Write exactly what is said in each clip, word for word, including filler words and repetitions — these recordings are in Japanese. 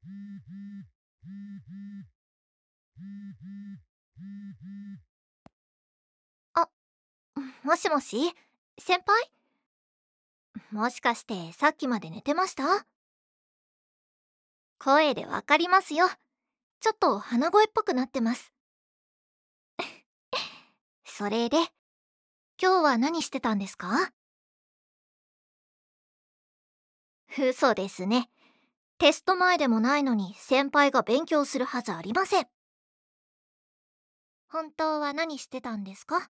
あ、もしもし先輩、もしかしてさっきまで寝てました？声でわかりますよ。ちょっと鼻声っぽくなってます。それで、今日は何してたんですか？嘘ですね。テスト前でもないのに先輩が勉強するはずありません。本当は何してたんですか？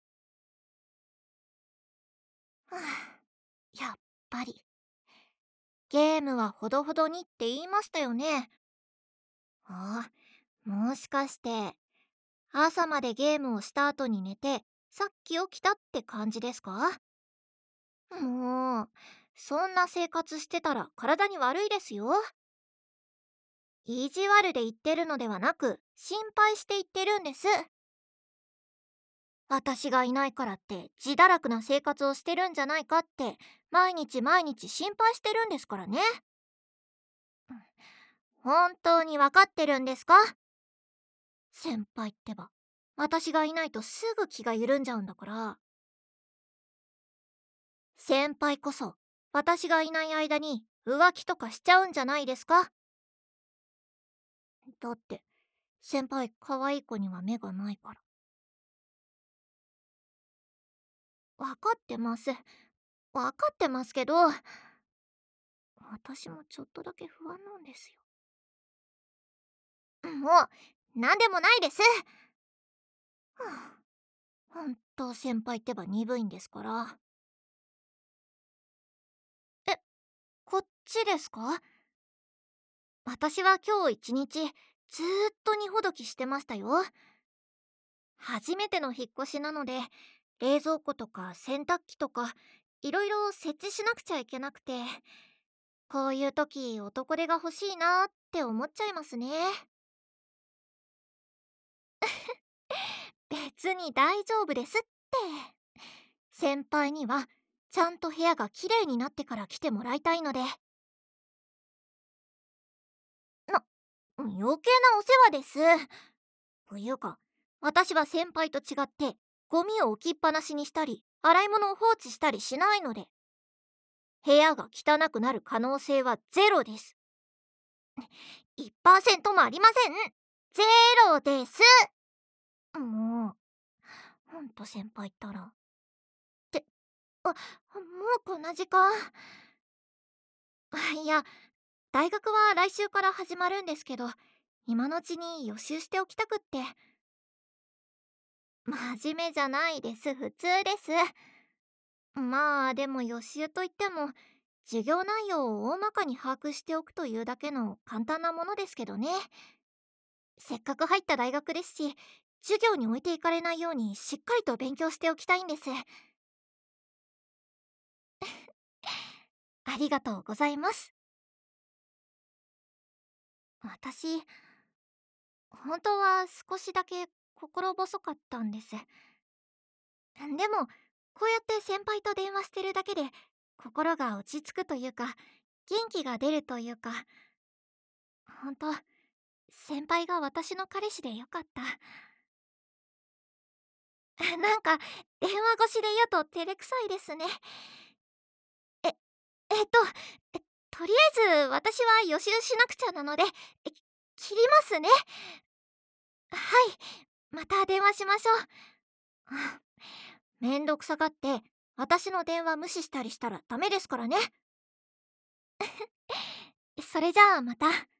はあ、やっぱり。ゲームはほどほどにって言いましたよね。ああ、もしかして、朝までゲームをした後に寝て、さっき起きたって感じですか？もう、そんな生活してたら体に悪いですよ。意地悪で言ってるのではなく、心配して言ってるんです。私がいないからって自堕落な生活をしてるんじゃないかって、毎日毎日心配してるんですからね。本当にわかってるんですか？先輩ってば、私がいないとすぐ気が緩んじゃうんだから。先輩こそ、私がいない間に浮気とかしちゃうんじゃないですか？だって、先輩可愛い子には目がないから。わかってます。わかってますけど、私もちょっとだけ不安なんですよ。もう、なんでもないです。はあ、本当先輩ってば鈍いんですから。え、こっちですか？私は今日一日、ずーっと荷ほどきしてましたよ。初めての引っ越しなので、冷蔵庫とか洗濯機とか、いろいろ設置しなくちゃいけなくて、こういう時男手が欲しいなって思っちゃいますね。別に大丈夫ですって。先輩にはちゃんと部屋がきれいになってから来てもらいたいので。な、余計なお世話です。というか、私は先輩と違ってゴミを置きっぱなしにしたり洗い物を放置したりしないので、部屋が汚くなる可能性はゼロです。いちパーセントもありません。ゼロです。もう、ほんと先輩ったら。って、あ、もうこんな時間。あ、いや、大学は来週から始まるんですけど、今のうちに予習しておきたくって。真面目じゃないです。普通です。まあ、でも予習といっても、授業内容を大まかに把握しておくというだけの簡単なものですけどね。せっかく入った大学ですし、授業に置いていかれないようにしっかりと勉強しておきたいんです。ありがとうございます。私、本当は少しだけ心細かったんです。でも、こうやって先輩と電話してるだけで、心が落ち着くというか、元気が出るというか、本当、先輩が私の彼氏でよかった。なんか、電話越しで言うと照れくさいですね。え、えっと、えとりあえず私は予習しなくちゃなので、え切りますね。はい、また電話しましょう。あ、めんどくさがって、私の電話無視したりしたらダメですからね。それじゃあまた。